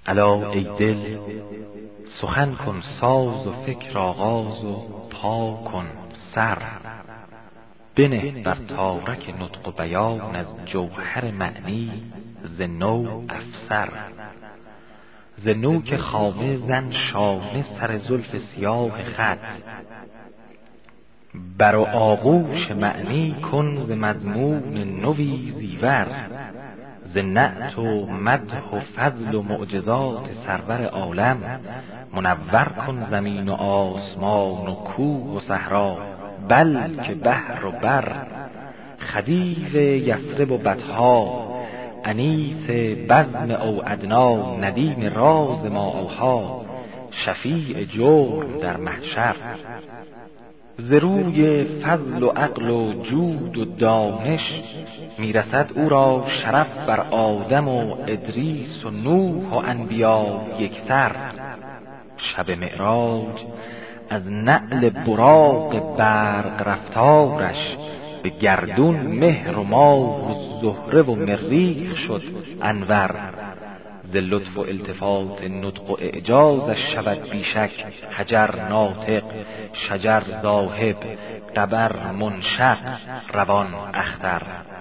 الا ای دل سخن کن ساز و فکر آغاز و پا کن سر، بنه بر تارک نطق و بیان از جوهر معنی ز نو افسر. ز نوک خامه زن شانه سر زلف سیاه خط، بر و آغوش معنی کن ز مضمون نوی زیور. ز نعت و مدح و فضل و معجزات سرور عالم، منور کن زمین و آسمان و کوه و صحرا بلکه بحر و بر. خدیو یثرب و بطحا، انیس بزم او ادنا، ندیم راز ما اوحی، شفیع جرم در محشر. ز روی فضل و عقل و جود و دانش، میرسد او را شرف بر آدم و ادریس و نوح و انبیا یکسر. شب معراج از نعل براق برق رفتارش، به گردون مهر و ماه و زهره و مریخ شد انور. ز لطف و التفات نطق و اعجازش شود بیشک حجر ناطق، شجر ذاهب، قمر منشق، روان اختر.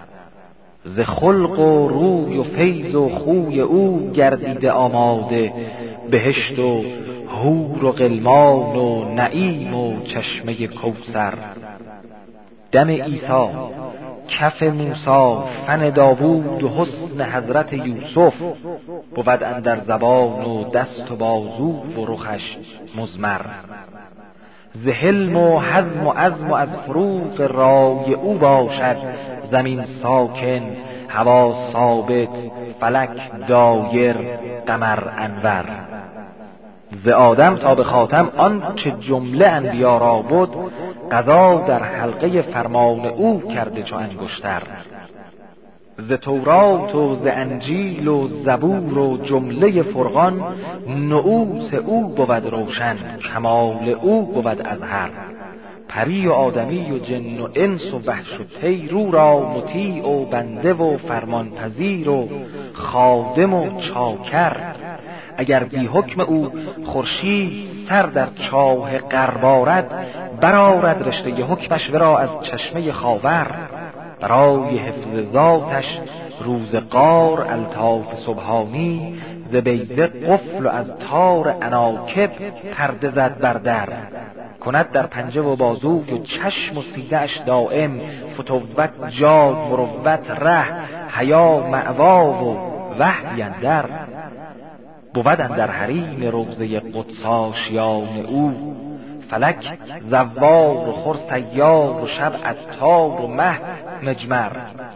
ز خلق و روی و فیض و خوی او گردیده آماده، بهشت و حور و غلمان و نعیم و چشمه کوثر. دم عیسی، کف موسی، فن داوود و حسن حضرت یوسف، بود اندر زبان و دست و بازو و رخش مضمر. ز حلم و حزم و عزم و از فروغ رای او باشد زمین ساکن، هوا ثابت، فلک دایر، قمر انور. ز آدم تا به خاتم آنچه جمله انبیا را بود، قضا در حلقه فرمان او کرده چو انگشتر. ز تورات و ز انجیل و زبور و جمله فرقان، نعوت او بود روشن، کمال او بود اظهر. پری و آدمی و جن و انس و وحش و طیر او را مطیع و بنده و فرمانپذیر و خادم و چاکر. اگر بی حکم او خورشید سر در چاه غرب آرد، برآرد رشته حکمش ورا از چشمه خاور. برای حفظ ذاتش روزگار الطاف سبحانی، ز بیضه قفل و از تار عناکب پرده زد بر در. کند در پنجه و بازوی و چشم و سینه اش دائم، فتوت جاد مروت ره، حیا مأوا و وحی اندر. بود اندر حریم روضه قدس آشیان او، فلک زوار و خور سیار و شب عطار و مه مجمر.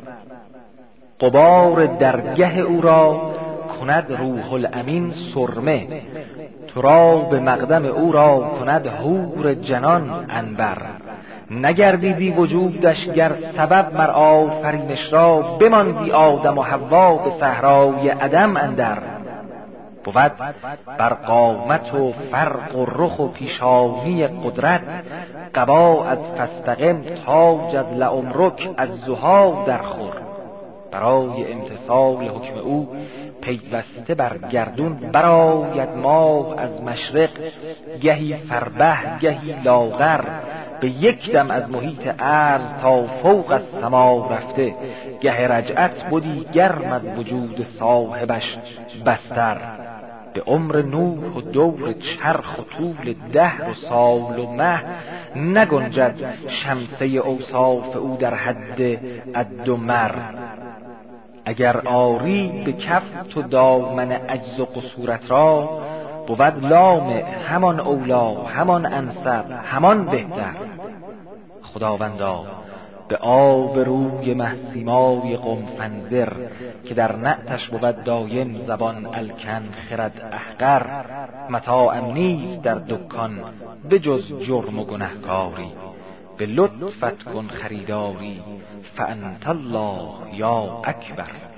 غبار درگه او را کند روح الامین سرمه، تراب مقدم او را کند حور جنان عنبر. نگردیدی وجودش گر سبب مر آفرینش را، بماندی آدم و حوا به صحرای عدم اندر. بود بر قامت و فرق و رخ و پیشانی قدرت، قبا از فاستقم تاج از لعمرک از زها در خور. برای امتثال حکم او پیوسته بر گردون، برآید ماه از مشرق، گهی فربه گهی لاغر. به یک دم از محیط ارض تا فوق از سما رفته، گه رجعت بودی گرم از وجود صاحبش بستر. به عمر نوح و دور چرخ و طول دهر و سال و مه، نگنجد شمسه اوصاف او در حد عد و مر. اگر آری به کف تو دامن عجز و قصورت را، بود لامع همان اولا، همان انسب، همان بهتر. خداوندا به آب روی مهسیمای قم فانذر، که در نعتش بود دایم زبان الکن خرد احقر. متاعم نیست در دکان به جز جرم و گنهکاری، به لطفت کن خریداری، فانت الله یا اکبر.